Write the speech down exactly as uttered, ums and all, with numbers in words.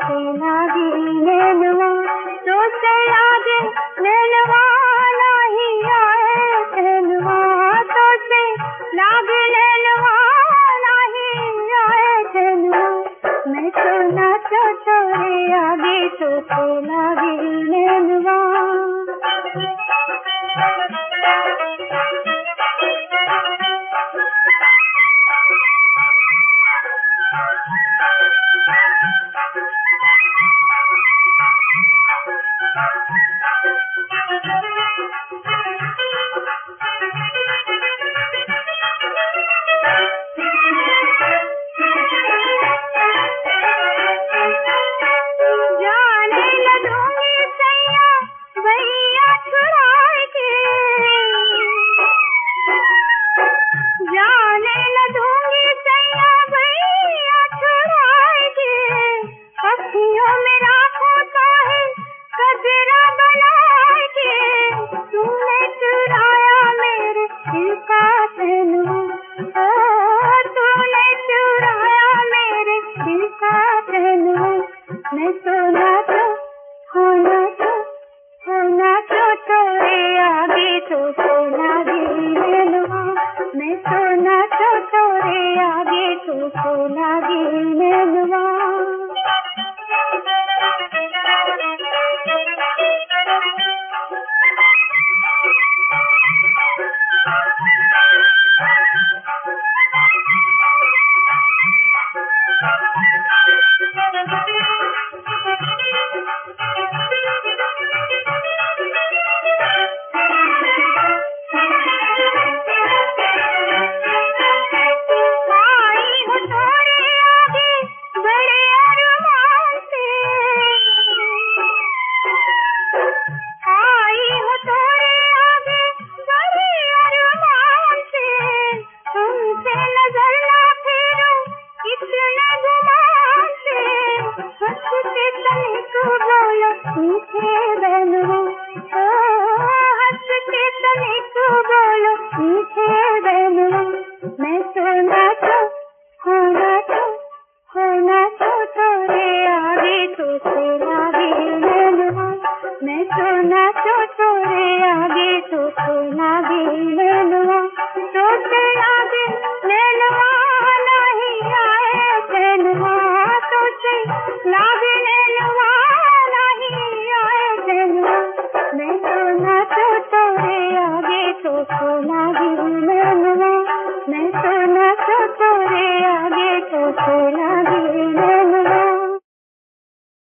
से लागी नैनवा, तो से लागे नैनवा नहीं आए चैनवा, तो से लागे नैनवा नहीं आए चैनवा। मैं तो नाचो तोरे आगे तो से लागी नैनवा। मैं तो नाचो हो नाचो हो नाचो तोरे आगे तो से लागी नैनवा, मैं तो नाचो तोरे आगे तो से लागी नैनवा। मीठे बहनों, ओ हंस के तनिक बोलो।